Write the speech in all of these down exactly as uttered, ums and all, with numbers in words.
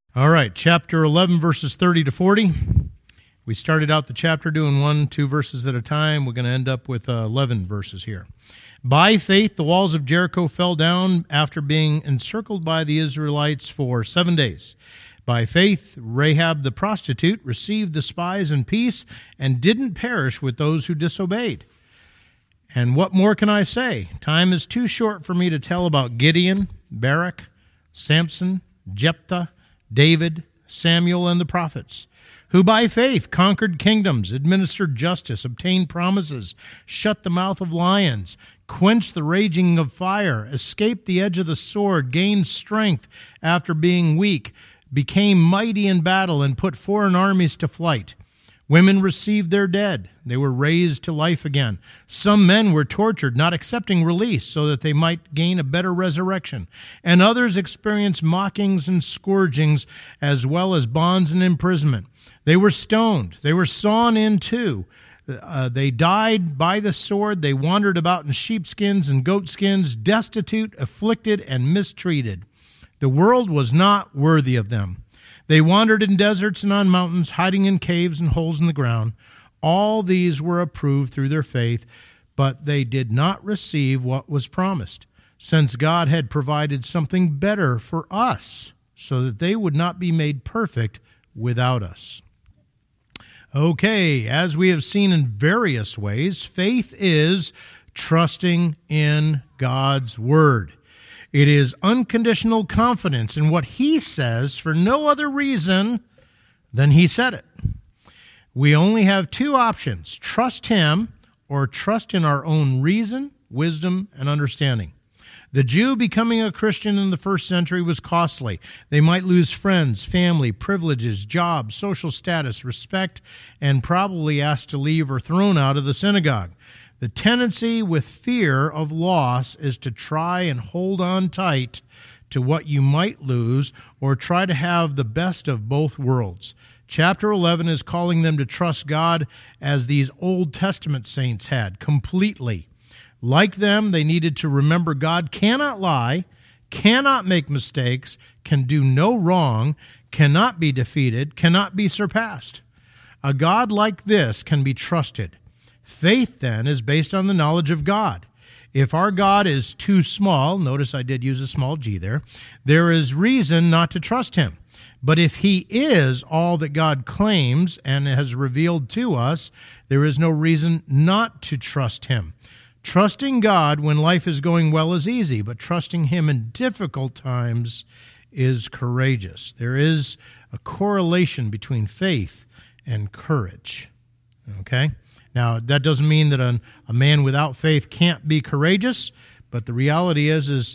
All right, chapter eleven, verses thirty to forty. We started out the chapter doing one, two verses at a time. We're going to end up with uh, eleven verses here. By faith, the walls of Jericho fell down after being encircled by the Israelites for seven days. By faith, Rahab the prostitute received the spies in peace and didn't perish with those who disobeyed. And what more can I say? Time is too short for me to tell about Gideon, Barak, Samson, Jephthah, David, Samuel, and the prophets, who by faith conquered kingdoms, administered justice, obtained promises, shut the mouth of lions, quenched the raging of fire, escaped the edge of the sword, gained strength after being weak, became mighty in battle, and put foreign armies to flight. Women received their dead. They were raised to life again. Some men were tortured, not accepting release, so that they might gain a better resurrection. And others experienced mockings and scourgings, as well as bonds and imprisonment. They were stoned. They were sawn in two. Uh, they died by the sword. They wandered about in sheepskins and goatskins, destitute, afflicted, and mistreated. The world was not worthy of them. They wandered in deserts and on mountains, hiding in caves and holes in the ground. All these were approved through their faith, but they did not receive what was promised, since God had provided something better for us, so that they would not be made perfect without us. Okay, as we have seen in various ways, faith is trusting in God's word. It is unconditional confidence in what he says for no other reason than he said it. We only have two options: trust him or trust in our own reason, wisdom, and understanding. The Jew becoming a Christian in the first century was costly. They might lose friends, family, privileges, jobs, social status, respect, and probably asked to leave or thrown out of the synagogue. The tendency with fear of loss is to try and hold on tight to what you might lose, or try to have the best of both worlds. Chapter eleven is calling them to trust God as these Old Testament saints had, completely. Like them, they needed to remember God cannot lie, cannot make mistakes, can do no wrong, cannot be defeated, cannot be surpassed. A God like this can be trusted. Faith, then, is based on the knowledge of God. If our God is too small, notice I did use a small g there, there is reason not to trust him. But if he is all that God claims and has revealed to us, there is no reason not to trust him. Trusting God when life is going well is easy, but trusting him in difficult times is courageous. There is a correlation between faith and courage. Okay? Now, that doesn't mean that a, a man without faith can't be courageous, but the reality is, is,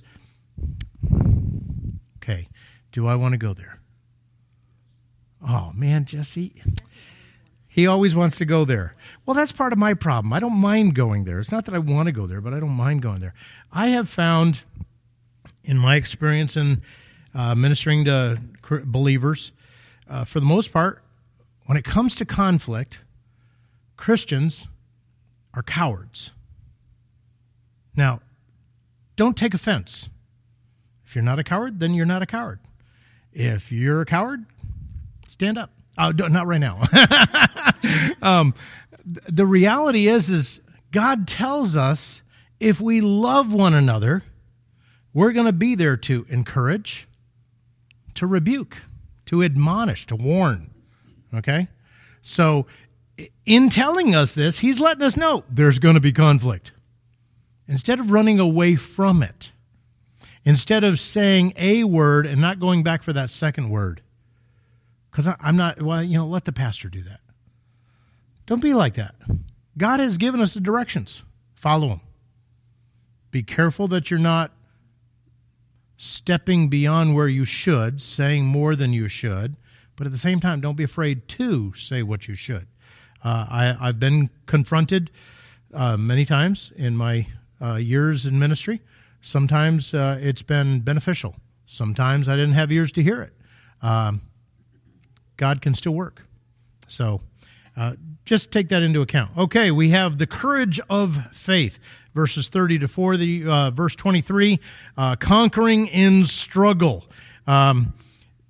okay, do I want to go there? Oh, man, Jesse, he always wants to go there. Well, that's part of my problem. I don't mind going there. It's not that I want to go there, but I don't mind going there. I have found, in my experience in uh, ministering to believers, uh, for the most part, when it comes to conflict, Christians are cowards. Now, don't take offense. If you're not a coward, then you're not a coward. If you're a coward, stand up. Oh, not right now. um, the reality is, is God tells us if we love one another, we're going to be there to encourage, to rebuke, to admonish, to warn. Okay? So, in telling us this, he's letting us know there's going to be conflict. Instead of running away from it, instead of saying a word and not going back for that second word, because I'm not, well, you know, let the pastor do that. Don't be like that. God has given us the directions. Follow them. Be careful that you're not stepping beyond where you should, saying more than you should, but at the same time, don't be afraid to say what you should. Uh, I, I've been confronted uh, many times in my uh, years in ministry. Sometimes uh, it's been beneficial. Sometimes I didn't have ears to hear it. Um, God can still work. So uh, just take that into account. Okay, we have the courage of faith, verses thirty to forty, uh, verse twenty-three, uh, conquering in struggle. Um,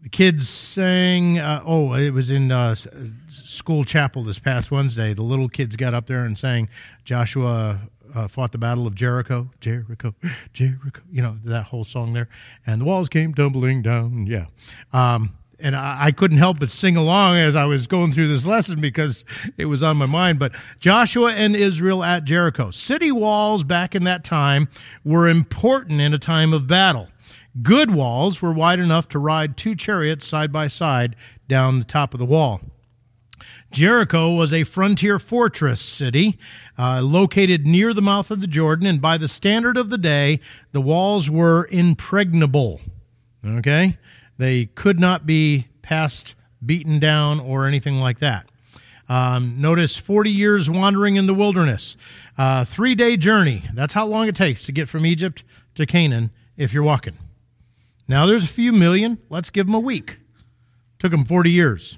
The kids sang, uh, oh, it was in uh, school chapel this past Wednesday. The little kids got up there and sang, Joshua uh, fought the battle of Jericho, Jericho, Jericho, you know, that whole song there. And the walls came tumbling down, yeah. Um, and I, I couldn't help but sing along as I was going through this lesson because it was on my mind. But Joshua and Israel at Jericho. City walls back in that time were important in a time of battle. Good walls were wide enough to ride two chariots side by side down the top of the wall. Jericho was a frontier fortress city uh, located near the mouth of the Jordan, and by the standard of the day, the walls were impregnable. Okay? They could not be passed, beaten down, or anything like that. Um, notice forty years wandering in the wilderness. Uh, three-day journey. That's how long it takes to get from Egypt to Canaan if you're walking. Now, there's a few million. Let's give them a week. Took them forty years.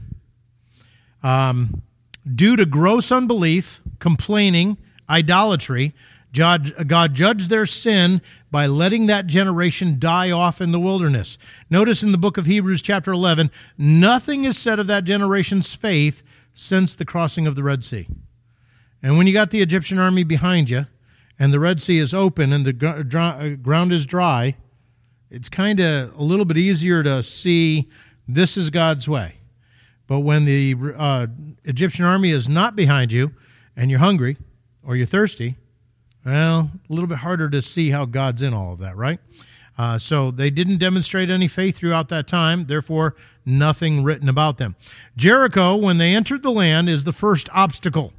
Um, due to gross unbelief, complaining, idolatry, God, God judged their sin by letting that generation die off in the wilderness. Notice in the book of Hebrews chapter eleven, nothing is said of that generation's faith since the crossing of the Red Sea. And when you got the Egyptian army behind you, and the Red Sea is open and the ground is dry, it's kind of a little bit easier to see this is God's way. But when the uh, Egyptian army is not behind you and you're hungry or you're thirsty, well, a little bit harder to see how God's in all of that, right? Uh, so they didn't demonstrate any faith throughout that time, therefore nothing written about them. Jericho, when they entered the land, is the first obstacle.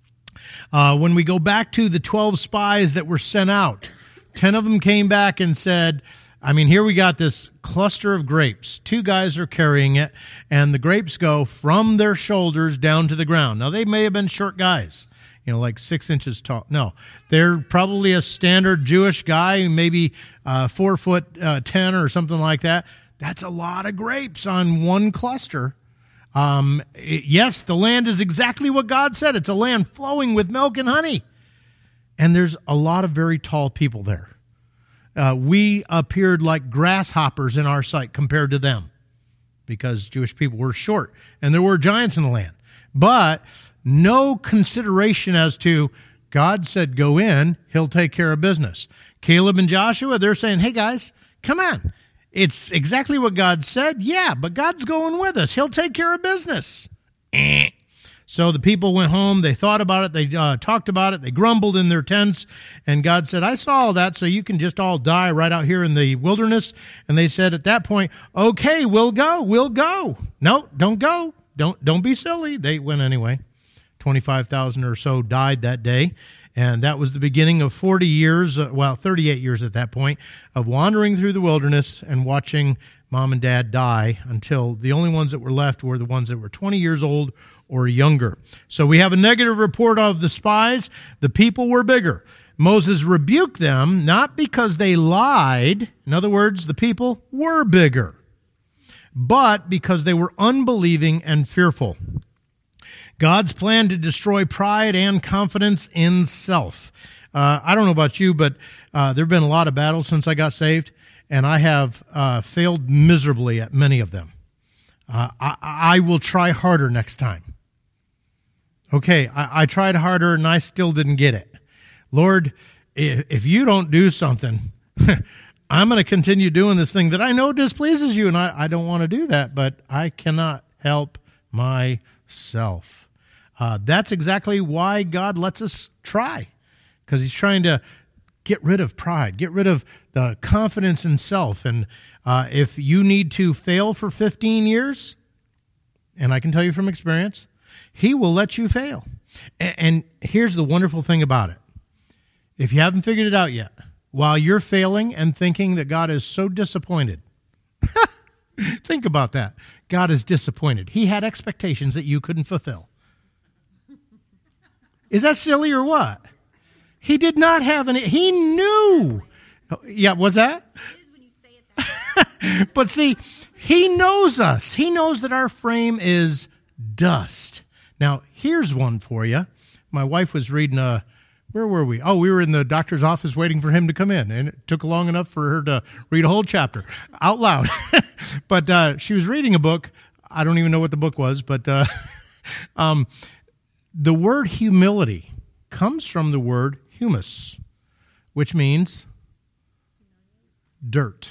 Uh, when we go back to the twelve spies that were sent out, ten of them came back and said, I mean, here we got this cluster of grapes. Two guys are carrying it, and the grapes go from their shoulders down to the ground. Now, they may have been short guys, you know, like six inches tall. No, they're probably a standard Jewish guy, maybe uh, four foot uh, ten or something like that. That's a lot of grapes on one cluster. Um, it, yes, the land is exactly what God said. It's a land flowing with milk and honey. And there's a lot of very tall people there. Uh, we appeared like grasshoppers in our sight compared to them because Jewish people were short and there were giants in the land. But no consideration as to God said go in, he'll take care of business. Caleb and Joshua, they're saying, hey guys, come on. It's exactly what God said. Yeah, but God's going with us. He'll take care of business. Eh. So the people went home, they thought about it, they uh, talked about it, they grumbled in their tents, and God said, I saw all that, so you can just all die right out here in the wilderness. And they said at that point, okay, we'll go, we'll go. No, don't go. Don't, don't be silly. They went anyway. twenty-five thousand or so died that day, and that was the beginning of forty years, uh, well, thirty-eight years at that point, of wandering through the wilderness and watching mom and dad die until the only ones that were left were the ones that were twenty years old or younger. So we have a negative report of the spies. The people were bigger. Moses rebuked them not because they lied. In other words, the people were bigger, but because they were unbelieving and fearful. God's plan to destroy pride and confidence in self. Uh, I don't know about you, but uh, there have been a lot of battles since I got saved, and I have uh, failed miserably at many of them. Uh, I, I will try harder next time. Okay, I, I tried harder and I still didn't get it. Lord, if, if you don't do something, I'm going to continue doing this thing that I know displeases you, and I, I don't want to do that, but I cannot help myself. Uh, that's exactly why God lets us try, because he's trying to get rid of pride, get rid of the confidence in self. And uh, if you need to fail for fifteen years, and I can tell you from experience, he will let you fail. And, and here's the wonderful thing about it. If you haven't figured it out yet, while you're failing and thinking that God is so disappointed, think about that. God is disappointed. He had expectations that you couldn't fulfill. Is that silly or what? He did not have any. He knew. Yeah, was that? It is when you say it that way. But see, he knows us. He knows that our frame is dust. Now, here's one for you. My wife was reading a, where were we? Oh, we were in the doctor's office waiting for him to come in, and it took long enough for her to read a whole chapter out loud. but uh, she was reading a book. I don't even know what the book was, but uh, um, the word humility comes from the word humus, which means dirt.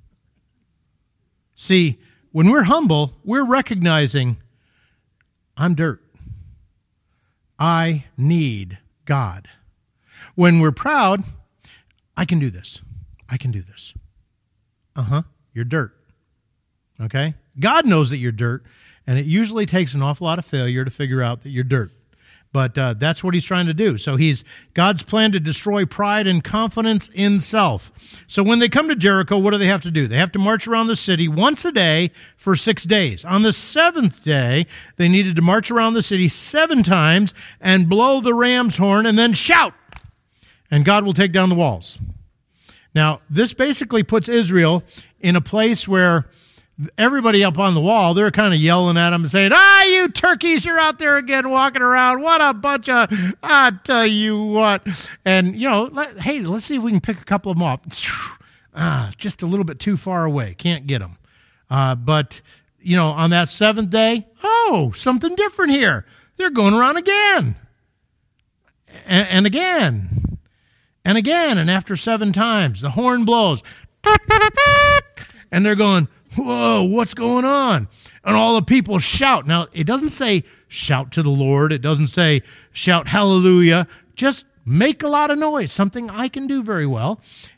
See, when we're humble, we're recognizing I'm dirt. I need God. When we're proud, I can do this. I can do this. Uh-huh, you're dirt. Okay? God knows that you're dirt, and it usually takes an awful lot of failure to figure out that you're dirt. But uh, that's what he's trying to do. So he's God's plan to destroy pride and confidence in self. So when they come to Jericho, what do they have to do? They have to march around the city once a day for six days. On the seventh day, they needed to march around the city seven times and blow the ram's horn and then shout. And God will take down the walls. Now, this basically puts Israel in a place where everybody up on the wall, they're kind of yelling at them and saying, ah, you turkeys, you're out there again walking around. What a bunch of, I tell you what. And, you know, let, hey, let's see if we can pick a couple of them up. Ah, just a little bit too far away. Can't get them. Uh, but, you know, on that seventh day, oh, something different here. They're going around again. And, and again. And again, and after seven times, the horn blows. And they're going, whoa, what's going on? And all the people shout. Now, it doesn't say shout to the Lord. It doesn't say shout hallelujah. Just make a lot of noise, something I can do very well.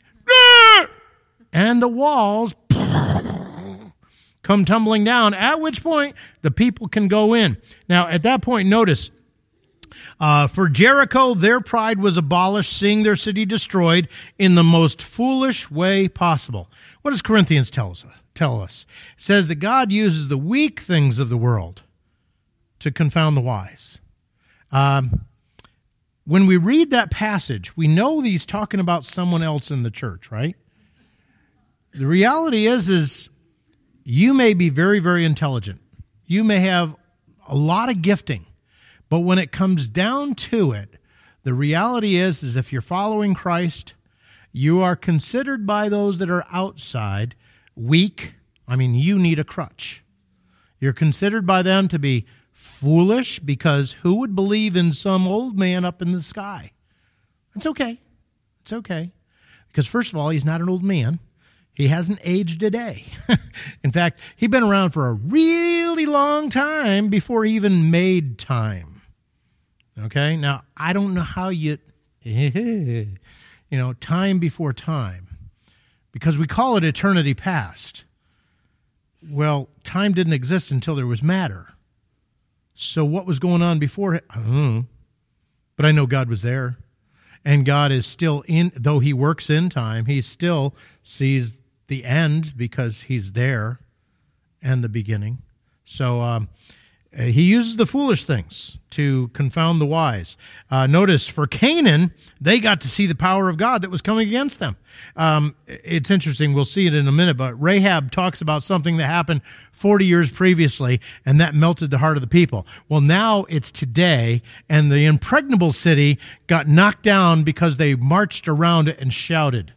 And the walls come tumbling down, at which point the people can go in. Now, at that point, notice, Uh, for Jericho, their pride was abolished, seeing their city destroyed in the most foolish way possible. What does Corinthians tell us? Tell us? It says that God uses the weak things of the world to confound the wise. Um, when we read that passage, we know that he's talking about someone else in the church, right? The reality is, is you may be very, very intelligent. You may have a lot of gifting. But when it comes down to it, the reality is, is if you're following Christ, you are considered by those that are outside weak. I mean, you need a crutch. You're considered by them to be foolish because who would believe in some old man up in the sky? It's okay. It's okay. Because first of all, he's not an old man. He hasn't aged a day. In fact, he'd been around for a really long time before he even made time. Okay, now, I don't know how you, you know, time before time, because we call it eternity past. Well, time didn't exist until there was matter. So what was going on before it? I don't know. But I know God was there. And God is still in, though he works in time, he still sees the end because he's there and the beginning. So, um, Uh, he uses the foolish things to confound the wise. Uh, notice, for Canaan, they got to see the power of God that was coming against them. Um, it's interesting. We'll see it in a minute, but Rahab talks about something that happened forty years previously, and that melted the heart of the people. Well, now it's today, and the impregnable city got knocked down because they marched around it and shouted.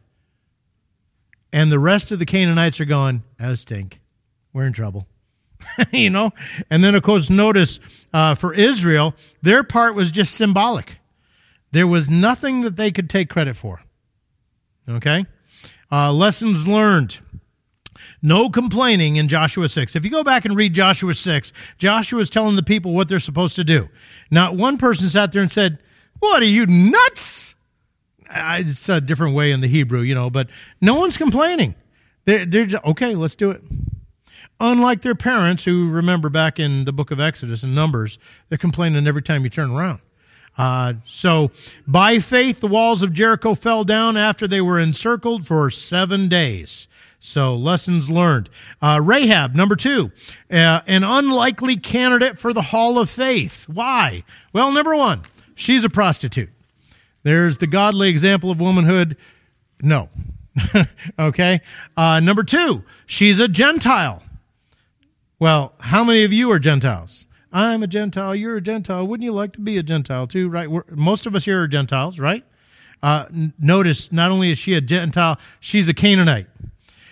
And the rest of the Canaanites are going, oh, stink. We're in trouble. You know, and then, of course, notice uh, for Israel, their part was just symbolic. There was nothing that they could take credit for. Okay? Uh, lessons learned. No complaining in Joshua six. If you go back and read Joshua six, Joshua is telling the people what they're supposed to do. Not one person sat there and said, what, are you nuts? It's a different way in the Hebrew, you know, but no one's complaining. They're, they're just, okay, let's do it. Unlike their parents, who, remember back in the book of Exodus and Numbers, they're complaining every time you turn around. Uh, so, by faith, the walls of Jericho fell down after they were encircled for seven days. So, lessons learned. Uh, Rahab, number two, uh, an unlikely candidate for the Hall of Faith. Why? Well, number one, she's a prostitute. There's the godly example of womanhood. No. Okay. Uh, number two, she's a Gentile. Well, how many of you are Gentiles? I'm a Gentile. You're a Gentile. Wouldn't you like to be a Gentile too? Right? We're, most of us here are Gentiles, right? Uh, n- notice, not only is she a Gentile, she's a Canaanite.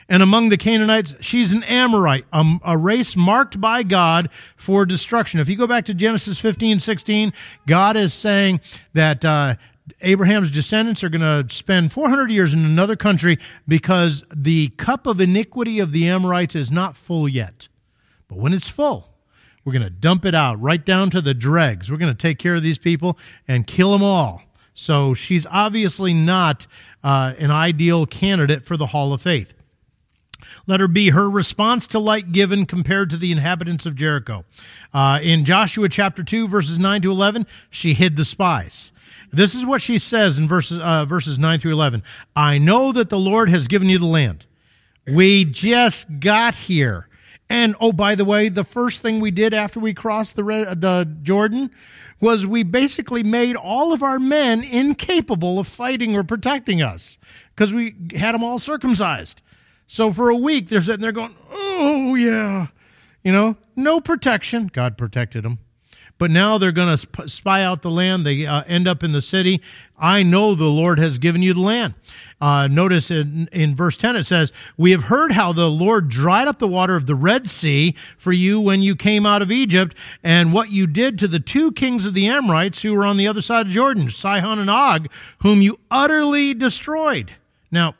And among the Canaanites, she's an Amorite, a, a race marked by God for destruction. If you go back to Genesis fifteen, sixteen, God is saying that uh, Abraham's descendants are going to spend four hundred years in another country because the cup of iniquity of the Amorites is not full yet. But when it's full, we're going to dump it out right down to the dregs. We're going to take care of these people and kill them all. So she's obviously not uh, an ideal candidate for the Hall of Faith. Letter B, her response to light given compared to the inhabitants of Jericho. Uh, in Joshua chapter two, verses nine to eleven, she hid the spies. This is what she says in verses, uh, verses nine through eleven. I know that the Lord has given you the land. We just got here. And, oh, by the way, the first thing we did after we crossed the, the Jordan was we basically made all of our men incapable of fighting or protecting us because we had them all circumcised. So for a week, they're sitting there going, oh, yeah, you know, no protection. God protected them. But now they're going to spy out the land. They uh, end up in the city. I know the Lord has given you the land. Uh, notice in, in verse ten it says, we have heard how the Lord dried up the water of the Red Sea for you when you came out of Egypt, and what you did to the two kings of the Amorites who were on the other side of Jordan, Sihon and Og, whom you utterly destroyed. Now,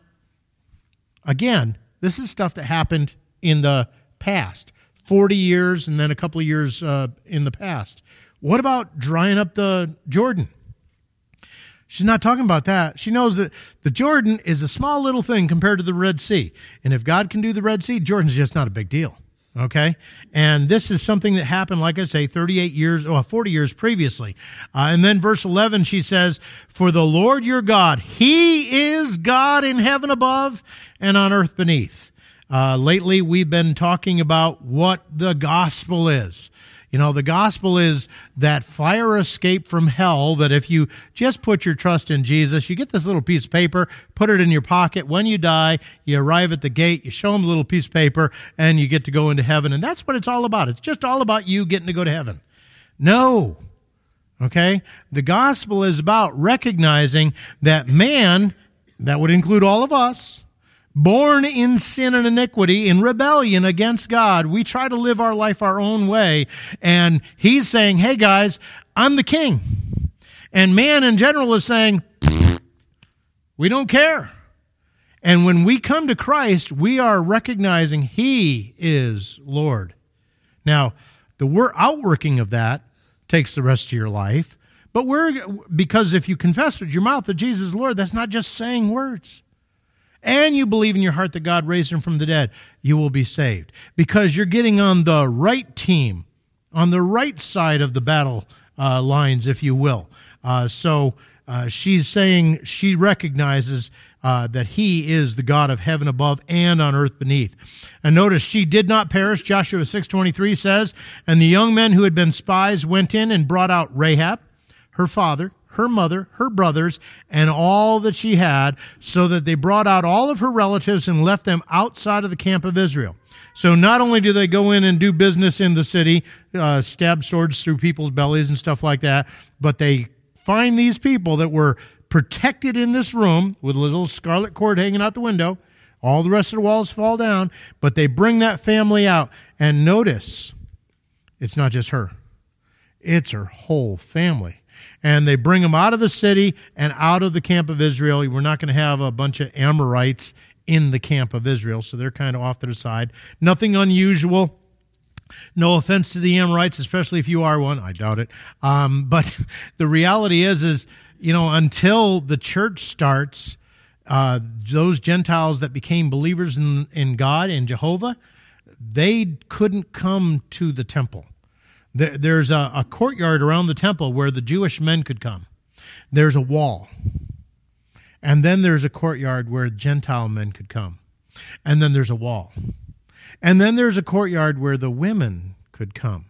again, this is stuff that happened in the past, forty years and then a couple of years uh, in the past. What about drying up the Jordan? She's not talking about that. She knows that the Jordan is a small little thing compared to the Red Sea. And if God can do the Red Sea, Jordan's just not a big deal. Okay? And this is something that happened, like I say, thirty-eight years, or forty years previously. Uh, and then verse eleven, she says, for the Lord your God, he is God in heaven above and on earth beneath. Uh, lately, we've been talking about what the gospel is. You know, the gospel is that fire escape from hell, that if you just put your trust in Jesus, you get this little piece of paper, put it in your pocket. When you die, you arrive at the gate, you show them the little piece of paper, and you get to go into heaven. And that's what it's all about. It's just all about you getting to go to heaven. No. Okay? The gospel is about recognizing that man, that would include all of us, born in sin and iniquity, in rebellion against God, we try to live our life our own way. And he's saying, hey guys, I'm the king. And man in general is saying, we don't care. And when we come to Christ, we are recognizing he is Lord. Now, the outworking of that takes the rest of your life. But we're, because if you confess with your mouth that Jesus is Lord, that's not just saying words. And you believe in your heart that God raised him from the dead, you will be saved. Because you're getting on the right team, on the right side of the battle uh, lines, if you will. Uh, so uh, she's saying she recognizes uh, that he is the God of heaven above and on earth beneath. And notice, she did not perish. Joshua six twenty-three says, and the young men who had been spies went in and brought out Rahab, her father, her mother, her brothers, and all that she had, so that they brought out all of her relatives and left them outside of the camp of Israel. So not only do they go in and do business in the city, uh, stab swords through people's bellies and stuff like that, but they find these people that were protected in this room with a little scarlet cord hanging out the window. All the rest of the walls fall down, but they bring that family out. And notice, it's not just her. It's her whole family. And they bring them out of the city and out of the camp of Israel. We're not going to have a bunch of Amorites in the camp of Israel, so they're kind of off to the side. Nothing unusual. No offense to the Amorites, especially if you are one. I doubt it. Um, but the reality is, is, you know, until the church starts, uh, those Gentiles that became believers in, in God, in Jehovah, they couldn't come to the temple. There's a, a courtyard around the temple where the Jewish men could come. There's a wall. And then there's a courtyard where Gentile men could come. And then there's a wall. And then there's a courtyard where the women could come.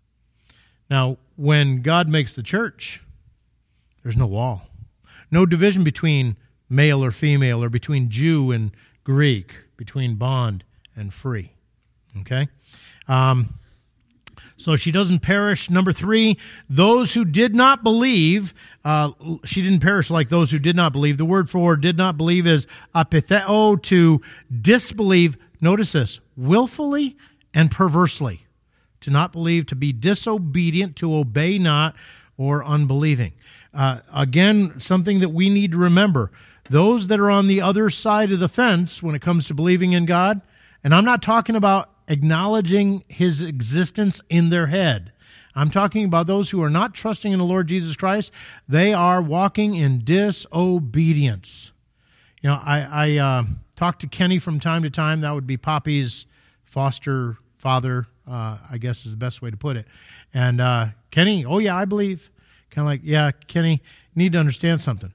Now, when God makes the church, there's no wall. No division between male or female, or between Jew and Greek, between bond and free. Okay? Um... so she doesn't perish. Number three, those who did not believe, uh, she didn't perish like those who did not believe. The word for did not believe is apitheo, to disbelieve. Notice this, willfully and perversely. To not believe, to be disobedient, to obey not, or unbelieving. Uh, again, something that we need to remember. Those that are on the other side of the fence when it comes to believing in God, and I'm not talking about acknowledging his existence in their head. I'm talking about those who are not trusting in the Lord Jesus Christ. They are walking in disobedience. You know, I, I uh, talk to Kenny from time to time. That would be Poppy's foster father, uh, I guess is the best way to put it. And uh, Kenny, oh yeah, I believe. Kind of like, yeah, Kenny, you need to understand something.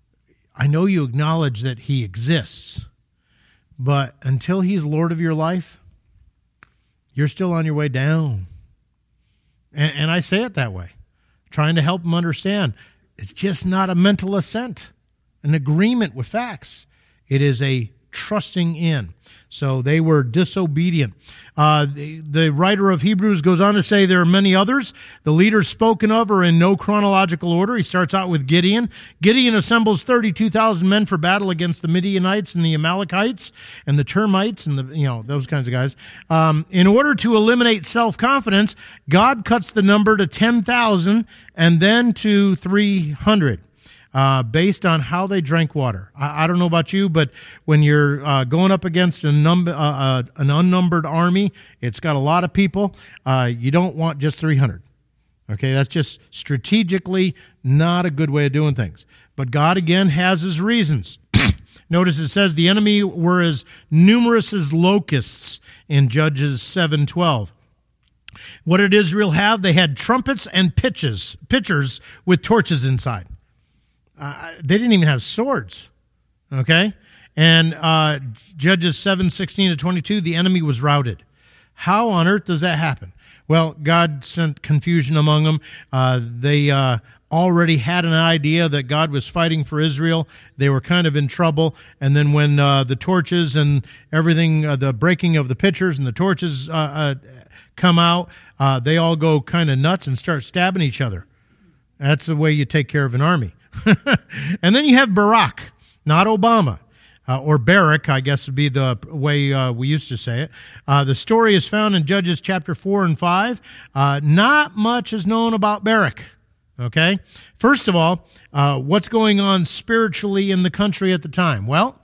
I know you acknowledge that he exists, but until he's Lord of your life, you're still on your way down. And, and I say it that way, trying to help him understand. It's just not a mental assent, an agreement with facts. It is a trusting in. So they were disobedient. Uh, the, the writer of Hebrews goes on to say there are many others. The leaders spoken of are in no chronological order. He starts out with Gideon. Gideon assembles thirty-two thousand men for battle against the Midianites and the Amalekites and the Termites and the, you know, those kinds of guys. Um, in order to eliminate self-confidence, God cuts the number to ten thousand and then to three hundred. Uh, based on how they drank water. I, I don't know about you, but when you're uh, going up against a num- uh, uh, an unnumbered army, it's got a lot of people, uh, you don't want just three hundred. Okay, that's just strategically not a good way of doing things. But God, again, has his reasons. Notice it says the enemy were as numerous as locusts in Judges seven twelve. What did Israel have? They had trumpets and pitches, pitchers with torches inside. Uh, they didn't even have swords, okay? And uh, Judges seven sixteen to twenty-two, the enemy was routed. How on earth does that happen? Well, God sent confusion among them. Uh, they uh, already had an idea that God was fighting for Israel. They were kind of in trouble. And then when uh, the torches and everything, uh, the breaking of the pitchers and the torches uh, uh, come out, uh, they all go kind of nuts and start stabbing each other. That's the way you take care of an army. And then you have Barak, not Obama, uh, or Barak, I guess would be the way uh, we used to say it. Uh, the story is found in Judges chapter four and five. Uh, not much is known about Barak, okay? First of all, uh, what's going on spiritually in the country at the time? Well,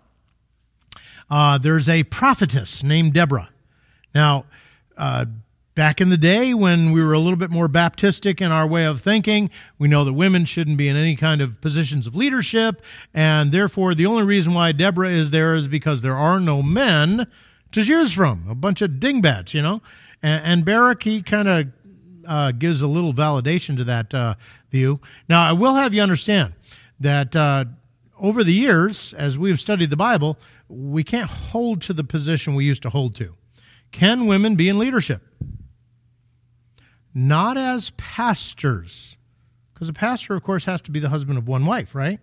uh, there's a prophetess named Deborah. Now, uh, back in the day when we were a little bit more Baptistic in our way of thinking, we know that women shouldn't be in any kind of positions of leadership, and therefore the only reason why Deborah is there is because there are no men to choose from, a bunch of dingbats, you know. And, and Barak, he kind of uh, gives a little validation to that uh, view. Now, I will have you understand that uh, over the years, as we've studied the Bible, we can't hold to the position we used to hold to. Can women be in leadership? Not as pastors, because a pastor, of course, has to be the husband of one wife, right?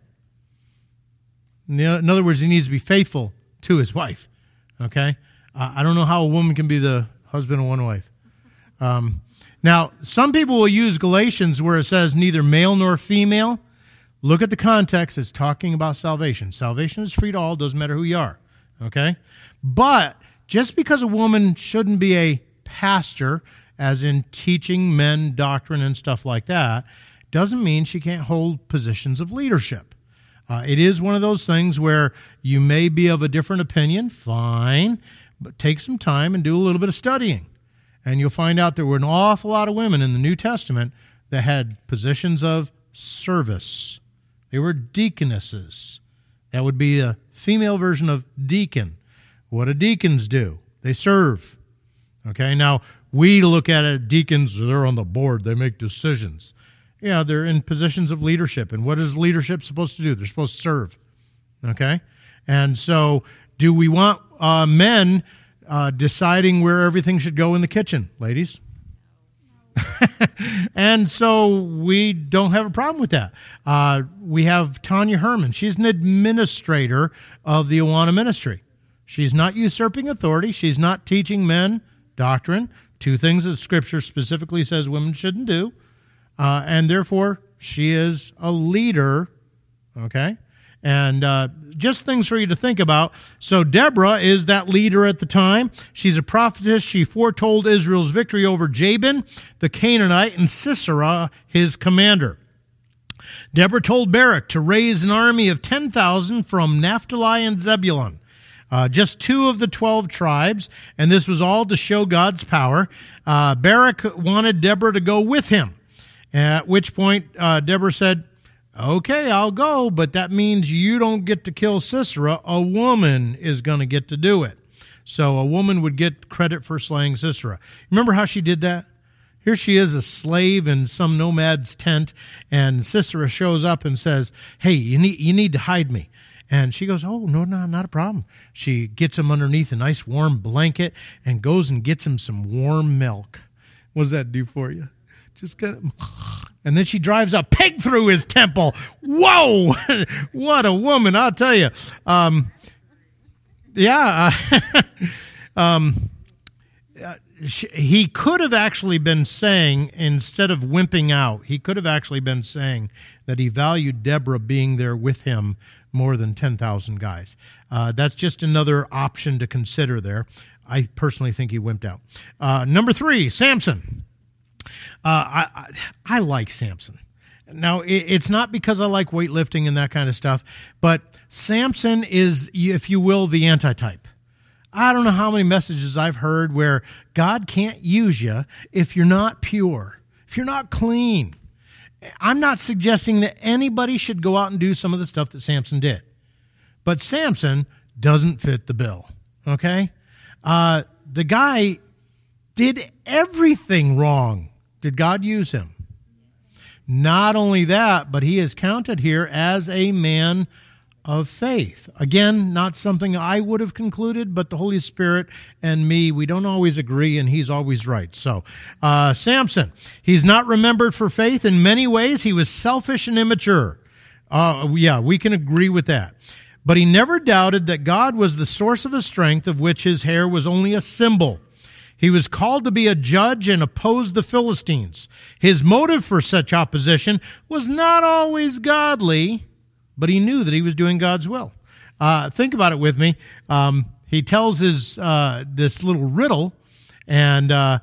In other words, he needs to be faithful to his wife, okay? Uh, I don't know how a woman can be the husband of one wife. Um, now, some people will use Galatians where it says neither male nor female. Look at the context. It's talking about salvation. Salvation is free to all. Doesn't matter who you are, okay? But just because a woman shouldn't be a pastor, as in teaching men doctrine and stuff like that, doesn't mean she can't hold positions of leadership. Uh, it is one of those things where you may be of a different opinion, fine, but take some time and do a little bit of studying. And you'll find out there were an awful lot of women in the New Testament that had positions of service. They were deaconesses. That would be a female version of deacon. What do deacons do? They serve. Okay, now, we look at it, deacons, they're on the board, they make decisions. Yeah, they're in positions of leadership. And what is leadership supposed to do? They're supposed to serve. Okay? And so, do we want uh, men uh, deciding where everything should go in the kitchen, ladies? And so, we don't have a problem with that. Uh, we have Tanya Herman. She's an administrator of the Awana ministry. She's not usurping authority. She's not teaching men doctrine. two things that Scripture specifically says women shouldn't do, uh, and therefore she is a leader, okay? And uh, just things for you to think about. So Deborah is that leader at the time. She's a prophetess. She foretold Israel's victory over Jabin, the Canaanite, and Sisera, his commander. Deborah told Barak to raise an army of ten thousand from Naphtali and Zebulun, uh, just two of the twelve tribes, and this was all to show God's power. Uh, Barak wanted Deborah to go with him, at which point uh, Deborah said, okay, I'll go, but that means you don't get to kill Sisera. A woman is going to get to do it. So a woman would get credit for slaying Sisera. Remember how she did that? Here she is, a slave in some nomad's tent, and Sisera shows up and says, hey, you need you need to hide me. And she goes, oh, no, no, not a problem. She gets him underneath a nice warm blanket and goes and gets him some warm milk. What does that do for you? Just kind of... And then she drives a pig through his temple. Whoa! What a woman, I'll tell you. Um, yeah. Uh, um, uh, she, he could have actually been saying, instead of wimping out, he could have actually been saying that he valued Deborah being there with him more than ten thousand guys. Uh, that's just another option to consider there. I personally think he wimped out. Uh, number three, Samson. Uh, I, I I like Samson. Now, it, it's not because I like weightlifting and that kind of stuff, but Samson is, if you will, the antitype. I don't know how many messages I've heard where God can't use you if you're not pure, if you're not clean. I'm not suggesting that anybody should go out and do some of the stuff that Samson did, but Samson doesn't fit the bill, okay? Uh, the guy did everything wrong. Did God use him? Not only that, but he is counted here as a man of faith. Again, not something I would have concluded, but the Holy Spirit and me, we don't always agree, and he's always right. So, uh, Samson, he's not remembered for faith. In many ways, he was selfish and immature. Uh, yeah, we can agree with that. But he never doubted that God was the source of his strength, of which his hair was only a symbol. He was called to be a judge and oppose the Philistines. His motive for such opposition was not always godly, but he knew that he was doing God's will. Uh, think about it with me. Um, he tells his uh, this little riddle, and uh,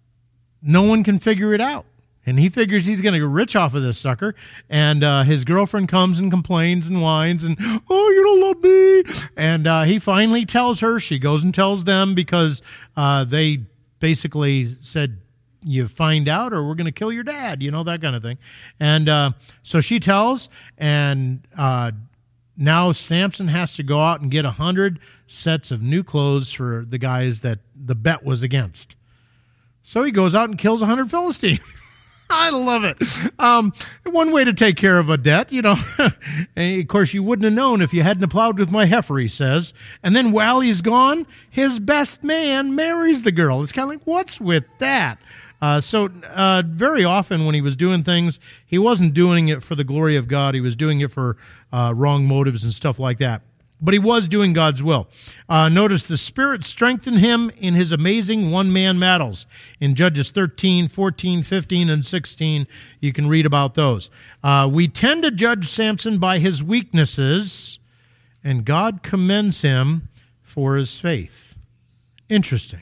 no one can figure it out. And he figures he's going to get rich off of this sucker. And uh, his girlfriend comes and complains and whines and, oh, you don't love me. And uh, he finally tells her. She goes and tells them because uh, they basically said, you find out or we're going to kill your dad, you know, that kind of thing. And uh, so she tells, and uh, now Samson has to go out and get a hundred sets of new clothes for the guys that the bet was against. So he goes out and kills a hundred Philistines. I love it. Um, one way to take care of a debt, you know. And of course, you wouldn't have known if you hadn't plowed with my heifer, he says. And then while he's gone, his best man marries the girl. It's kind of like, what's with that? Uh, so uh, very often when he was doing things, he wasn't doing it for the glory of God. He was doing it for uh, wrong motives and stuff like that. But he was doing God's will. Uh, notice the Spirit strengthened him in his amazing one-man battles. In Judges thirteen, fourteen, fifteen, and sixteen, you can read about those. Uh, we tend to judge Samson by his weaknesses, and God commends him for his faith. Interesting.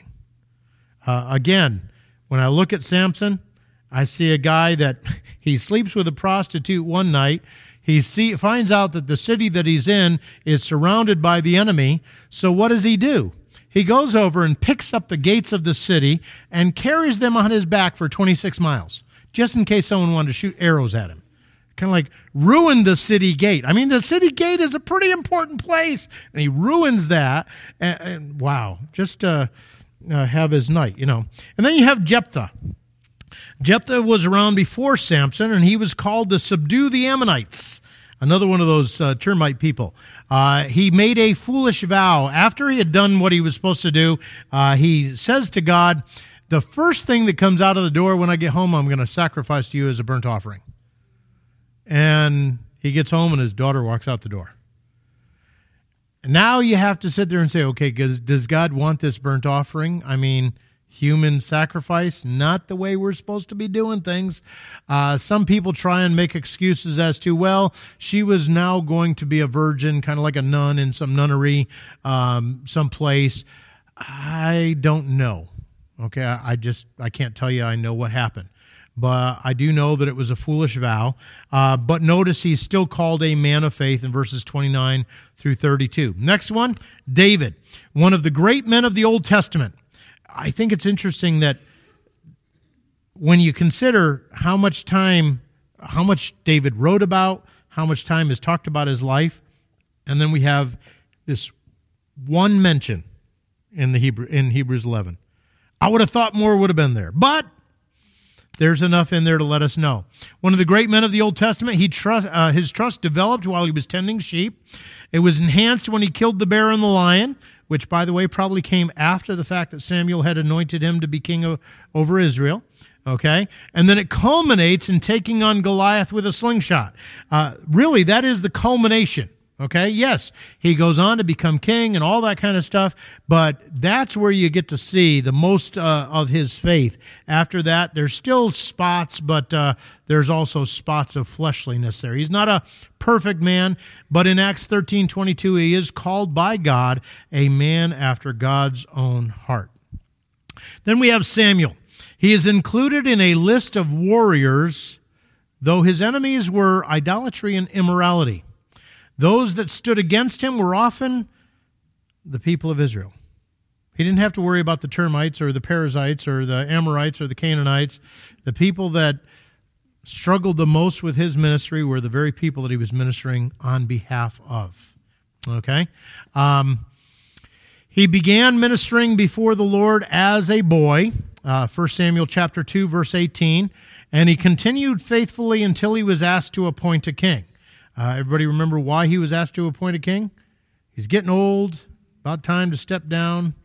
Uh, again, when I look at Samson, I see a guy that he sleeps with a prostitute one night. He see, finds out that the city that he's in is surrounded by the enemy. So what does he do? He goes over and picks up the gates of the city and carries them on his back for twenty-six miles, just in case someone wanted to shoot arrows at him. Kind of like ruin the city gate. I mean, the city gate is a pretty important place, and he ruins that. And, and wow, just uh, uh, have his night, you know. And then you have Jephthah. Jephthah was around before Samson, and he was called to subdue the Ammonites, another one of those uh, termite people. Uh, he made a foolish vow. After he had done what he was supposed to do, uh, he says to God, the first thing that comes out of the door when I get home, I'm going to sacrifice to you as a burnt offering. And he gets home, and his daughter walks out the door. And now you have to sit there and say, okay, does, does God want this burnt offering? I mean, human sacrifice, not the way we're supposed to be doing things. Uh, some people try and make excuses as to, well, she was now going to be a virgin, kind of like a nun in some nunnery, um, someplace. I don't know. Okay, I, I just, I can't tell you I know what happened. But I do know that it was a foolish vow. Uh, but notice he's still called a man of faith in verses twenty-nine through thirty-two. Next one, David, one of the great men of the Old Testament. I think it's interesting that when you consider how much time, how much David wrote about, how much time is talked about his life, and then we have this one mention in the Hebrew in Hebrews eleven. I would have thought more would have been there, but there's enough in there to let us know. One of the great men of the Old Testament, he trust, uh, his trust developed while he was tending sheep. It was enhanced when he killed the bear and the lion, which, by the way, probably came after the fact that Samuel had anointed him to be king of, over Israel. Okay? And then it culminates in taking on Goliath with a slingshot. Uh, really, that is the culmination. Okay? Yes, he goes on to become king and all that kind of stuff, but that's where you get to see the most uh, of his faith. After that, there's still spots, but uh, there's also spots of fleshliness there. He's not a perfect man, but in Acts thirteen twenty-two, he is called by God a man after God's own heart. Then we have Samuel. He is included in a list of warriors, though his enemies were idolatry and immorality. Those that stood against him were often the people of Israel. He didn't have to worry about the termites or the Perizzites or the Amorites or the Canaanites. The people that struggled the most with his ministry were the very people that he was ministering on behalf of. Okay? Um, he began ministering before the Lord as a boy, uh, First Samuel chapter two, verse eighteen, and he continued faithfully until he was asked to appoint a king. Uh, everybody remember why he was asked to appoint a king? He's getting old, about time to step down.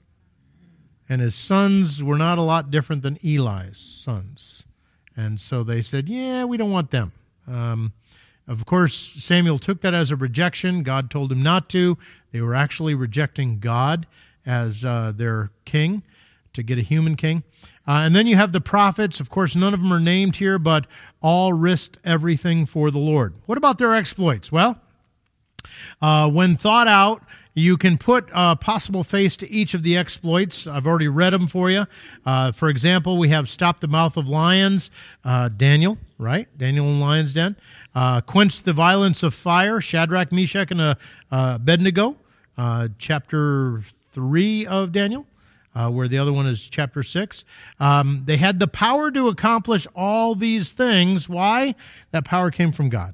And his sons were not a lot different than Eli's sons. And so they said, yeah, we don't want them. Um, of course, Samuel took that as a rejection. God told him not to. They were actually rejecting God as uh, their king, to get a human king. Uh, and then you have the prophets. Of course, none of them are named here, but all risked everything for the Lord. What about their exploits? Well, uh, when thought out, you can put a possible face to each of the exploits. I've already read them for you. Uh, for example, we have Stop the Mouth of Lions, uh, Daniel, right? Daniel in Lion's Den. Uh, Quench the Violence of Fire, Shadrach, Meshach, and uh, uh, Abednego, uh, chapter three of Daniel. Uh, where the other one is chapter six. Um, they had the power to accomplish all these things. Why? That power came from God.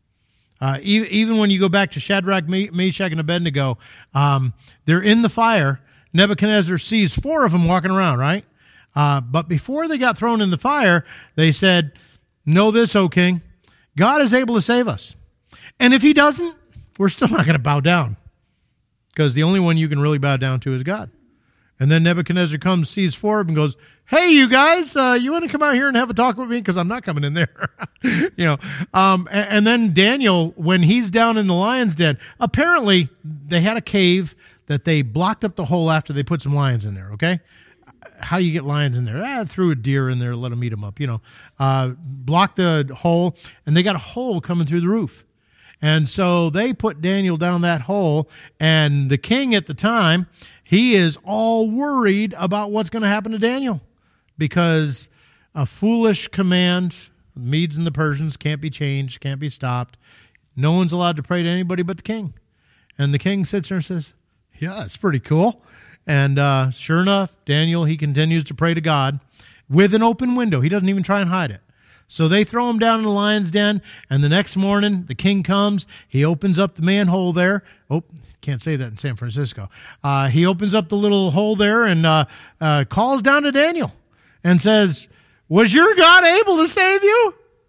Uh, even, even when you go back to Shadrach, Meshach, and Abednego, um, they're in the fire. Nebuchadnezzar sees four of them walking around, right? Uh, but before they got thrown in the fire, they said, know this, O king, God is able to save us. And if he doesn't, we're still not going to bow down, because the only one you can really bow down to is God. And then Nebuchadnezzar comes, sees four of them, and goes, hey, you guys, uh, you want to come out here and have a talk with me? Because I'm not coming in there. you know. Um, and, and then Daniel, when he's down in the lion's den, apparently they had a cave that they blocked up the hole after they put some lions in there, okay? How you get lions in there? Ah, threw a deer in there, let them eat them up, you know. Uh, blocked the hole, and they got a hole coming through the roof. And so they put Daniel down that hole, and the king at the time, he is all worried about what's going to happen to Daniel, because a foolish command, the Medes and the Persians, can't be changed, can't be stopped. No one's allowed to pray to anybody but the king. And the king sits there and says, yeah, that's pretty cool. And uh, sure enough, Daniel, he continues to pray to God with an open window. He doesn't even try and hide it. So they throw him down in the lion's den, and the next morning, the king comes. He opens up the manhole there. Oh, can't say that in San Francisco. Uh, he opens up the little hole there and uh, uh, calls down to Daniel and says, was your God able to save you?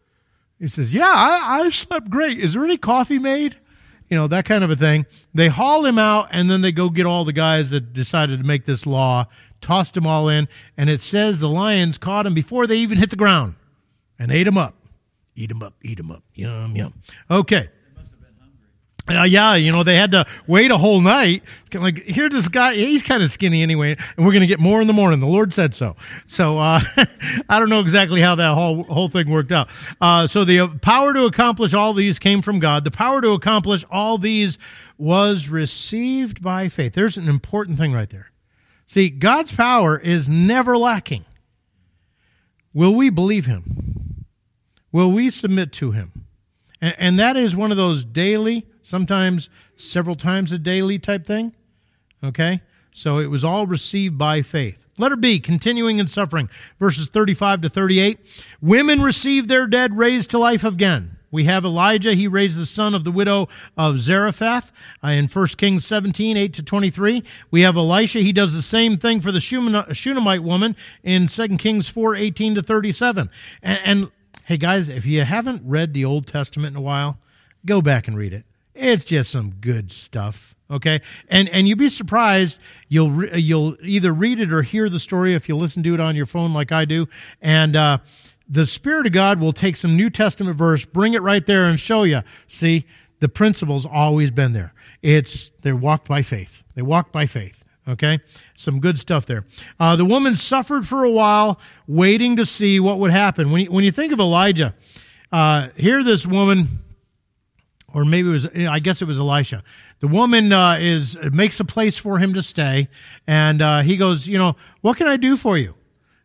He says, yeah, I, I slept great. Is there any coffee made? You know, that kind of a thing. They haul him out, and then they go get all the guys that decided to make this law, tossed them all in, and it says the lions caught him before they even hit the ground and ate him up. Eat him up, eat him up. Yum, yum. Okay. Uh, yeah, you know, they had to wait a whole night. Like, here, this guy, he's kind of skinny anyway, and we're going to get more in the morning. The Lord said so. So, uh, I don't know exactly how that whole whole thing worked out. Uh, so the power to accomplish all these came from God. The power to accomplish all these was received by faith. There's an important thing right there. See, God's power is never lacking. Will we believe him? Will we submit to him? And, and that is one of those daily, sometimes several times a daily type thing. Okay? So it was all received by faith. Letter B, continuing in suffering, verses thirty-five to thirty-eight. Women received their dead raised to life again. We have Elijah. He raised the son of the widow of Zarephath uh, in First Kings seventeen, eight to twenty-three. We have Elisha. He does the same thing for the Shunammite woman in Second Kings four, eighteen to thirty-seven. And, and hey, guys, if you haven't read the Old Testament in a while, go back and read it. It's just some good stuff, okay? And and you'd be surprised. You'll re- you'll either read it or hear the story if you listen to it on your phone like I do. And uh, the Spirit of God will take some New Testament verse, bring it right there and show you. See, the principle's always been there. It's they walked by faith. They walked by faith. Okay? Some good stuff there. Uh, the woman suffered for a while, waiting to see what would happen. When you, when you think of Elijah, uh, here this woman, or maybe it was, I guess it was Elisha. The woman uh, is makes a place for him to stay, and uh, he goes, you know, what can I do for you?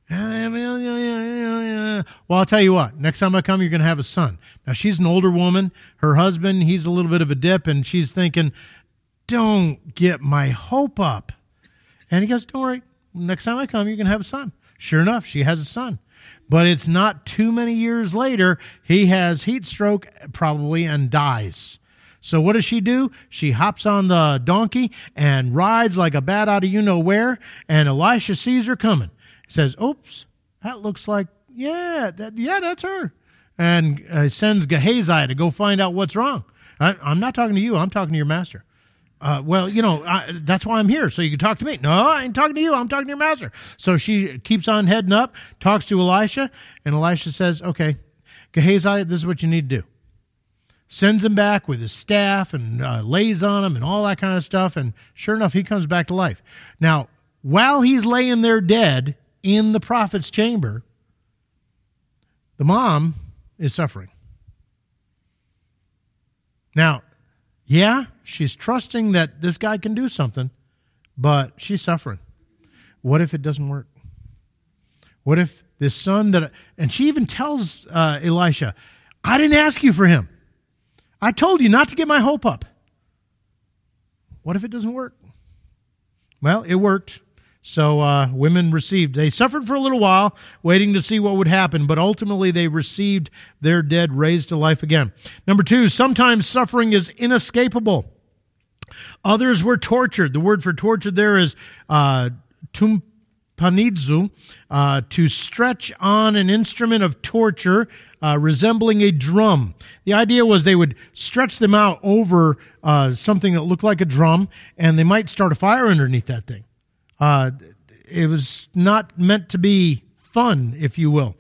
Well, I'll tell you what, next time I come, you're going to have a son. Now, she's an older woman. Her husband, he's a little bit of a dip, and she's thinking, don't get my hope up. And he goes, don't worry, next time I come, you're going to have a son. Sure enough, she has a son. But it's not too many years later, he has heat stroke probably and dies. So what does she do? She hops on the donkey and rides like a bat out of you-know-where, and Elisha sees her coming. He says, oops, that looks like, yeah, that, yeah, that's her. And uh, sends Gehazi to go find out what's wrong. I, I'm not talking to you. I'm talking to your master. Uh, well, you know, I, that's why I'm here, so you can talk to me. No, I ain't talking to you. I'm talking to your master. So she keeps on heading up, talks to Elisha, and Elisha says, okay, Gehazi, this is what you need to do. Sends him back with his staff and uh, lays on him and all that kind of stuff, and sure enough, he comes back to life. Now, while he's laying there dead in the prophet's chamber, the mom is suffering. Now, yeah, she's trusting that this guy can do something, but she's suffering. What if it doesn't work? What if this son that, and she even tells uh, Elisha, I didn't ask you for him. I told you not to get my hope up. What if it doesn't work? Well, it worked. So uh, women received. They suffered for a little while, waiting to see what would happen, but ultimately they received their dead raised to life again. Number two, sometimes suffering is inescapable. Others were tortured. The word for tortured there is uh, tumpanidzu, uh, to stretch on an instrument of torture uh, resembling a drum. The idea was they would stretch them out over uh, something that looked like a drum, and they might start a fire underneath that thing. Uh, it was not meant to be fun, if you will.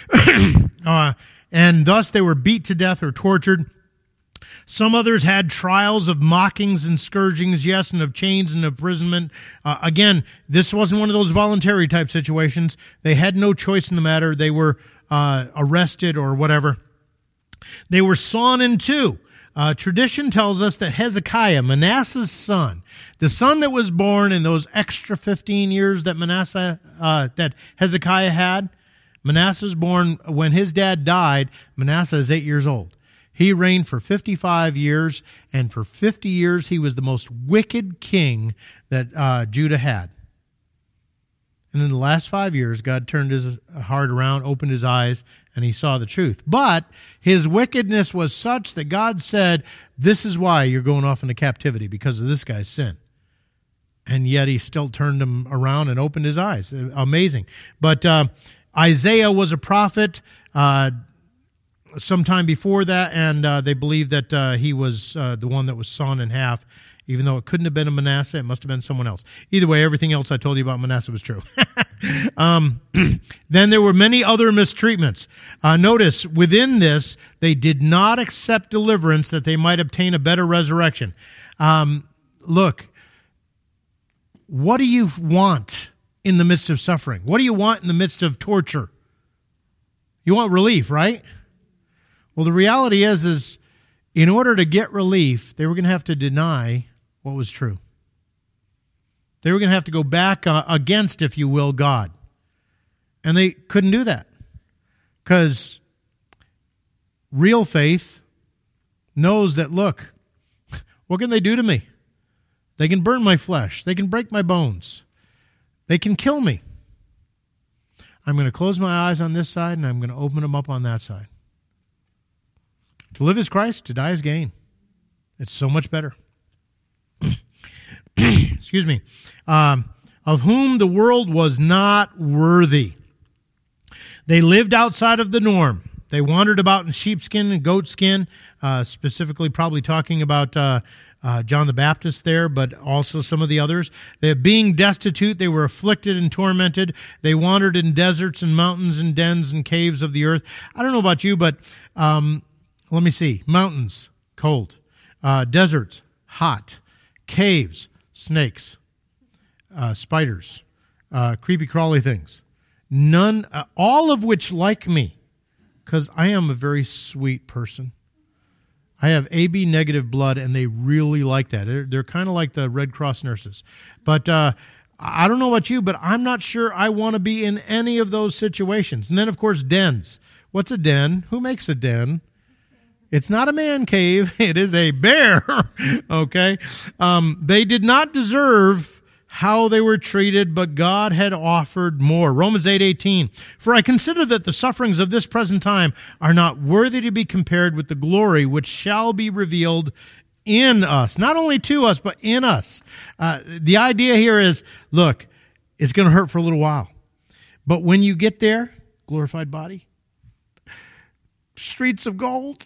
uh, and thus they were beat to death or tortured. Some others had trials of mockings and scourgings, yes, and of chains and imprisonment. Uh, again, this wasn't one of those voluntary type situations. They had no choice in the matter. They were uh, arrested or whatever. They were sawn in two. Uh, tradition tells us that Hezekiah, Manasseh's son, the son that was born in those extra fifteen years that Manasseh, uh, that Hezekiah had, Manasseh's born when his dad died. Manasseh is eight years old. He reigned for fifty-five years, and for fifty years he was the most wicked king that uh, Judah had. And in the last five years, God turned his heart around, opened his eyes, and he saw the truth. But his wickedness was such that God said, this is why you're going off into captivity, because of this guy's sin. And yet he still turned him around and opened his eyes. Amazing. But uh, Isaiah was a prophet uh, sometime before that, and uh, they believe that uh, he was uh, the one that was sawn in half even though it couldn't have been a Manasseh. It must have been someone else. Either way, everything else I told you about Manasseh was true. um, then there were many other mistreatments. Uh, notice, within this, they did not accept deliverance that they might obtain a better resurrection. Um, look, what do you want in the midst of suffering? What do you want in the midst of torture? You want relief, right? Well, the reality is, is in order to get relief, they were going to have to deny what was true. They were going to have to go back uh, against, if you will, God. And they couldn't do that because real faith knows that, look, what can they do to me? They can burn my flesh. They can break my bones. They can kill me. I'm going to close my eyes on this side, and I'm going to open them up on that side. To live is Christ, to die is gain. It's so much better. Excuse me. Um, of whom the world was not worthy. They lived outside of the norm. They wandered about in sheepskin and goatskin, uh, specifically probably talking about uh, uh, John the Baptist there, but also some of the others. They, being destitute, they were afflicted and tormented. They wandered in deserts and mountains and dens and caves of the earth. I don't know about you, but um, let me see. Mountains, cold. Uh, deserts, hot. Caves, snakes. Uh, spiders. Uh, creepy crawly things. None, uh, all of which like me, because I am a very sweet person. I have A B negative blood, and they really like that. They're, they're kind of like the Red Cross nurses. But uh, I don't know about you, but I'm not sure I want to be in any of those situations. And then, of course, dens. What's a den? Who makes a den? It's not a man cave. It is a bear. Okay? Um, they did not deserve how they were treated, but God had offered more. Romans eight eighteen. For I consider that the sufferings of this present time are not worthy to be compared with the glory which shall be revealed in us. Not only to us, but in us. Uh, the idea here is, look, it's going to hurt for a little while. But when you get there, glorified body, streets of gold,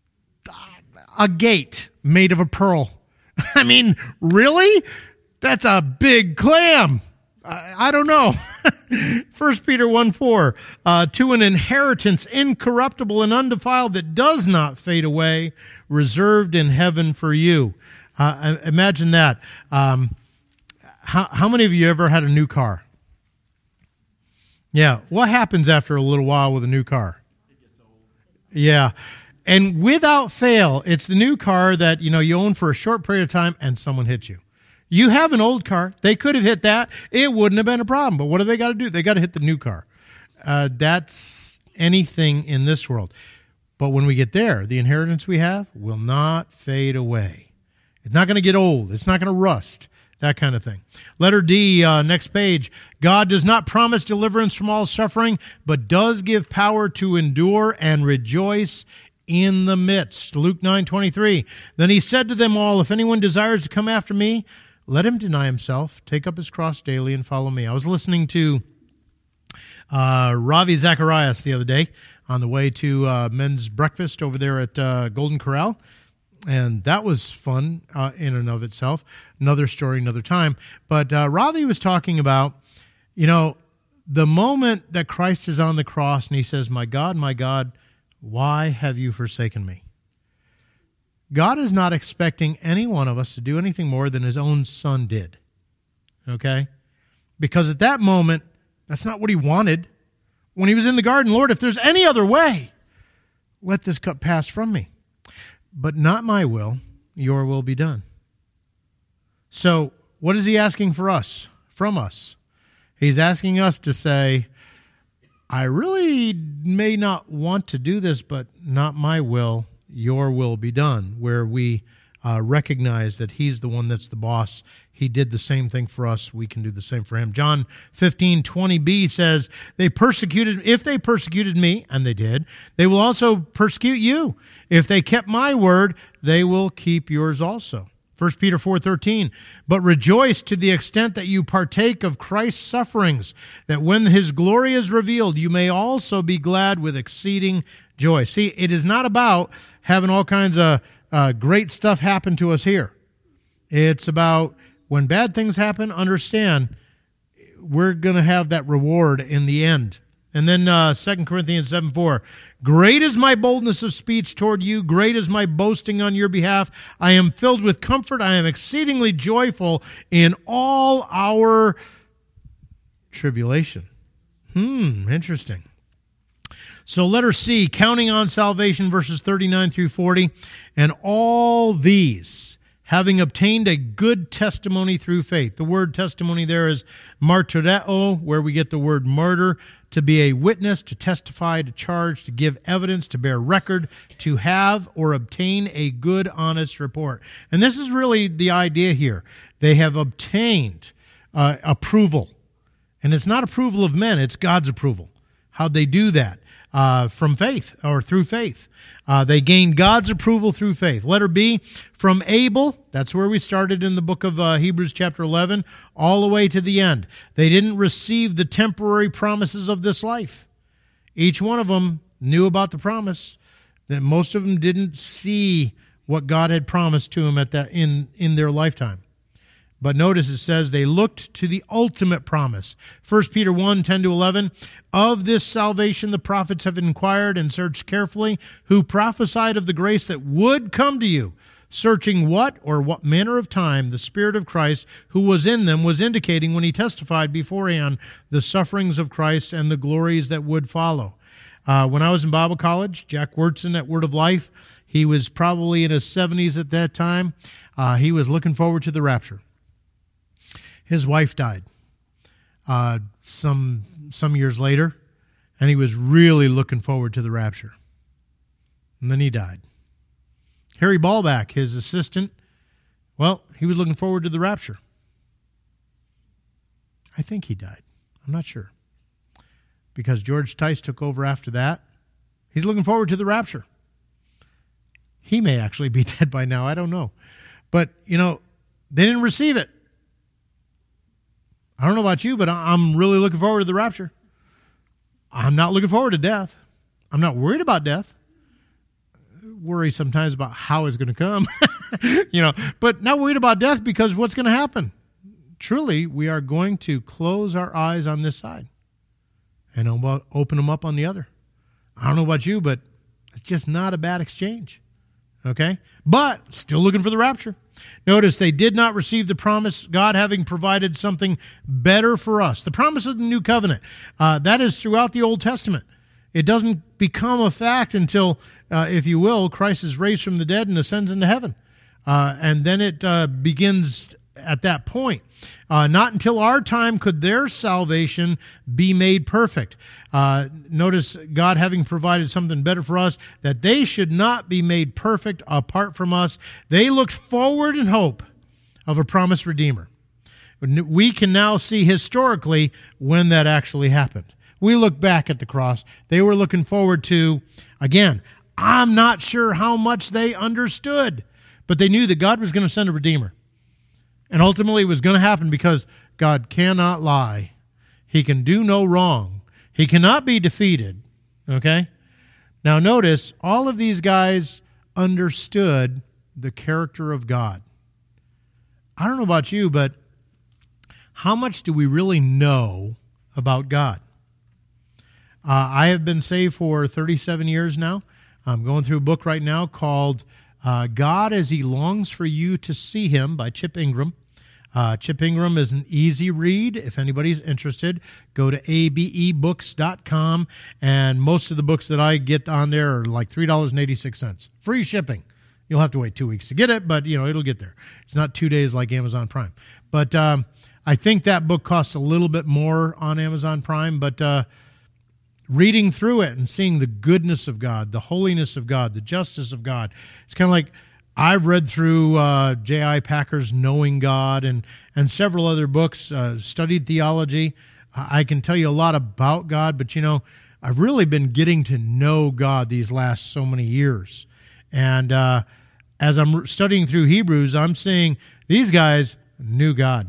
a gate made of a pearl. I mean, really? That's a big clam. I, I don't know. First Peter one four, uh, to an inheritance incorruptible and undefiled that does not fade away, reserved in heaven for you. Uh, imagine that. Um, how, how many of you ever had a new car? Yeah. What happens after a little while with a new car? It gets old. Yeah. And without fail, it's the new car that, you know, you own for a short period of time and someone hits you. You have an old car. They could have hit that. It wouldn't have been a problem. But what do they got to do? They got to hit the new car. Uh, that's anything in this world. But when we get there, the inheritance we have will not fade away. It's not going to get old. It's not going to rust. That kind of thing. Letter D, uh, next page. God does not promise deliverance from all suffering, but does give power to endure and rejoice in the midst. Luke nine twenty-three. Then he said to them all, if anyone desires to come after me, let him deny himself, take up his cross daily, and follow me. I was listening to uh, Ravi Zacharias the other day on the way to uh, men's breakfast over there at uh, Golden Corral, and that was fun uh, in and of itself. Another story, another time. But uh, Ravi was talking about, you know, the moment that Christ is on the cross and he says, my God, my God, why have you forsaken me? God is not expecting any one of us to do anything more than his own son did. Okay? Because at that moment, that's not what he wanted. When he was in the garden, Lord, if there's any other way, let this cup pass from me. But not my will, your will be done. So, what is he asking for us, from us? He's asking us to say, I really may not want to do this, but not my will, your will be done, where we uh, recognize that he's the one that's the boss. He did the same thing for us. We can do the same for him. John fifteen twenty b says, they persecuted, if they persecuted me, and they did, they will also persecute you. If they kept my word, they will keep yours also. First Peter four thirteen, but rejoice to the extent that you partake of Christ's sufferings, that when his glory is revealed, you may also be glad with exceeding joy. See, it is not about having all kinds of uh, great stuff happen to us here. It's about when bad things happen, understand we're going to have that reward in the end. And then uh, Second Corinthians seven four, great is my boldness of speech toward you, great is my boasting on your behalf. I am filled with comfort, I am exceedingly joyful in all our tribulation. Hmm, interesting. So letter C, counting on salvation, verses thirty-nine through forty. And all these, having obtained a good testimony through faith. The word testimony there is martyreo, where we get the word martyr, to be a witness, to testify, to charge, to give evidence, to bear record, to have or obtain a good, honest report. And this is really the idea here. They have obtained uh, approval. And it's not approval of men, it's God's approval. How'd they do that? Uh, from faith, or through faith. Uh, they gained God's approval through faith. Letter B, from Abel, that's where we started in the book of uh, Hebrews chapter eleven, all the way to the end. They didn't receive the temporary promises of this life. Each one of them knew about the promise, that most of them didn't see what God had promised to them at that in, in their lifetime. But notice it says they looked to the ultimate promise. First Peter one, ten to eleven, of this salvation the prophets have inquired and searched carefully, who prophesied of the grace that would come to you, searching what or what manner of time the Spirit of Christ who was in them was indicating when he testified beforehand the sufferings of Christ and the glories that would follow. Uh, when I was in Bible college, Jack Wurtson at Word of Life, he was probably in his seventies at that time. Uh, he was looking forward to the rapture. His wife died uh, some some years later, and he was really looking forward to the rapture. And then he died. Harry Ballback, his assistant, well, he was looking forward to the rapture. I think he died. I'm not sure. Because George Tice took over after that. He's looking forward to the rapture. He may actually be dead by now. I don't know. But, you know, they didn't receive it. I don't know about you, but I'm really looking forward to the rapture. I'm not looking forward to death. I'm not worried about death. Worry sometimes about how it's going to come, you know, but not worried about death because what's going to happen? Truly, we are going to close our eyes on this side and open them up on the other. I don't know about you, but it's just not a bad exchange. Okay? But still looking for the rapture. Notice they did not receive the promise, God having provided something better for us. The promise of the new covenant, uh, that is throughout the Old Testament. It doesn't become a fact until, uh, if you will, Christ is raised from the dead and ascends into heaven. Uh, and then it uh, begins at that point. Uh, not until our time could their salvation be made perfect. Uh, notice God having provided something better for us, that they should not be made perfect apart from us. They looked forward in hope of a promised Redeemer. We can now see historically when that actually happened. We look back at the cross. They were looking forward to, again, I'm not sure how much they understood, but they knew that God was going to send a Redeemer. And ultimately it was going to happen because God cannot lie. He can do no wrong. He cannot be defeated. Okay? Now notice, all of these guys understood the character of God. I don't know about you, but how much do we really know about God? Uh, I have been saved for thirty-seven years now. I'm going through a book right now called uh, God as He Longs for You to See Him by Chip Ingram. Uh, Chip Ingram is an easy read. If anybody's interested, go to a b e books dot com, and most of the books that I get on there are like three dollars and eighty-six cents. Free shipping. You'll have to wait two weeks to get it, but you know it'll get there. It's not two days like Amazon Prime. But um, I think that book costs a little bit more on Amazon Prime, but uh, reading through it and seeing the goodness of God, the holiness of God, the justice of God, it's kind of like I've read through uh, J I Packer's Knowing God and, and several other books, uh, studied theology. I can tell you a lot about God, but, you know, I've really been getting to know God these last so many years. And uh, as I'm studying through Hebrews, I'm seeing these guys knew God.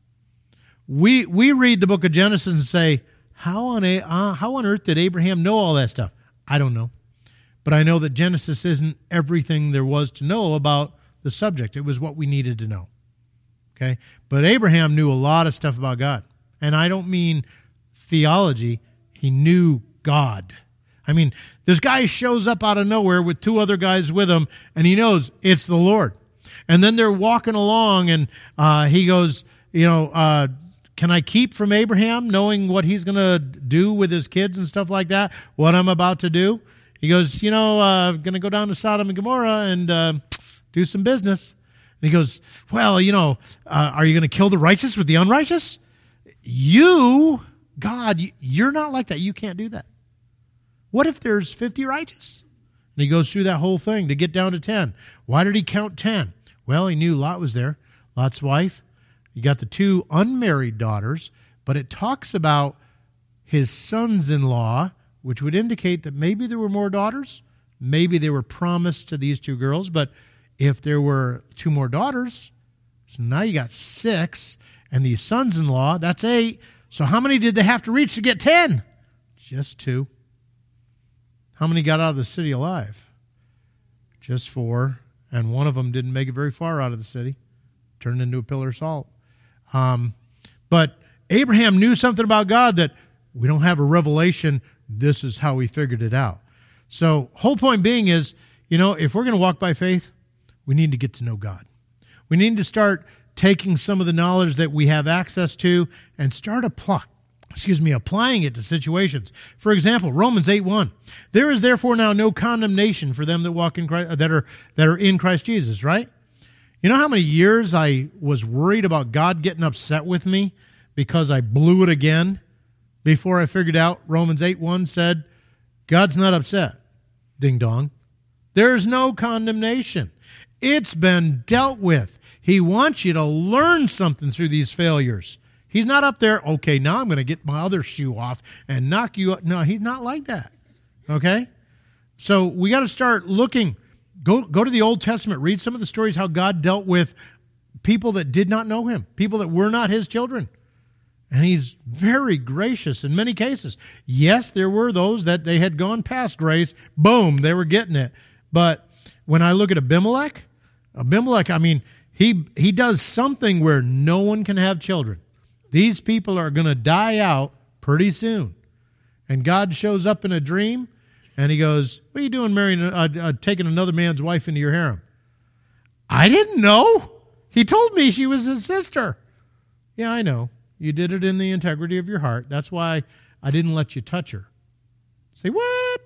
We we read the book of Genesis and say, how on, a, uh, how on earth did Abraham know all that stuff? I don't know. But I know that Genesis isn't everything there was to know about the subject. It was what we needed to know. Okay? But Abraham knew a lot of stuff about God. And I don't mean theology. He knew God. I mean, this guy shows up out of nowhere with two other guys with him, and he knows it's the Lord. And then they're walking along, and uh, he goes, you know, uh, can I keep from Abraham knowing what he's going to do with his kids and stuff like that, what I'm about to do? He goes, you know, I'm uh, going to go down to Sodom and Gomorrah and uh, do some business. And he goes, well, you know, uh, are you going to kill the righteous with the unrighteous? You, God, you're not like that. You can't do that. What if there's fifty righteous? And he goes through that whole thing to get down to ten. Why did he count ten? Well, he knew Lot was there, Lot's wife. You got the two unmarried daughters, but it talks about his sons-in-law, which would indicate that maybe there were more daughters. Maybe they were promised to these two girls, but if there were two more daughters, so now you got six, and these sons-in-law, that's eight. So how many did they have to reach to get ten? Just two. How many got out of the city alive? Just four, and one of them didn't make it very far out of the city, turned into a pillar of salt. Um, but Abraham knew something about God that we don't have a revelation. This is how he figured it out. So whole point being is, you know, if we're going to walk by faith, we need to get to know God. We need to start taking some of the knowledge that we have access to and start apply, excuse me, applying it to situations. For example, Romans eight one. There is therefore now no condemnation for them that walk in Christ, that are that are in Christ Jesus, right? You know how many years I was worried about God getting upset with me because I blew it again before I figured out Romans eight one said, God's not upset. Ding dong. There's no condemnation. It's been dealt with. He wants you to learn something through these failures. He's not up there, okay, now I'm going to get my other shoe off and knock you up. No, he's not like that, okay? So we got to start looking. Go, go to the Old Testament. Read some of the stories how God dealt with people that did not know him, people that were not his children. And he's very gracious in many cases. Yes, there were those that they had gone past grace. Boom, they were getting it. But when I look at Abimelech, Abimelech, I mean, he he does something where no one can have children. These people are going to die out pretty soon. And God shows up in a dream, and he goes, what are you doing marrying, uh, uh, taking another man's wife into your harem? I didn't know. He told me she was his sister. Yeah, I know. You did it in the integrity of your heart. That's why I didn't let you touch her. Say, what?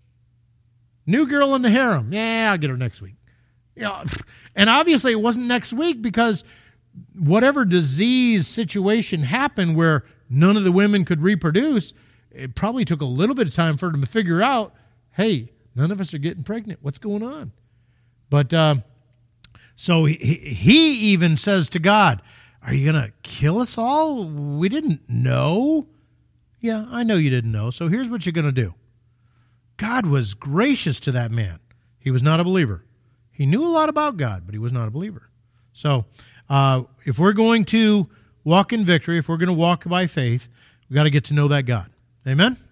New girl in the harem. Yeah, I'll get her next week. Yeah, and obviously it wasn't next week because whatever disease situation happened where none of the women could reproduce, it probably took a little bit of time for them to figure out, hey, none of us are getting pregnant. What's going on? But uh, so he, he even says to God, are you going to kill us all? We didn't know. Yeah, I know you didn't know. So here's what you're going to do. God was gracious to that man. He was not a believer. He knew a lot about God, but he was not a believer. So uh, if we're going to walk in victory, if we're going to walk by faith, we've got to get to know that God. Amen?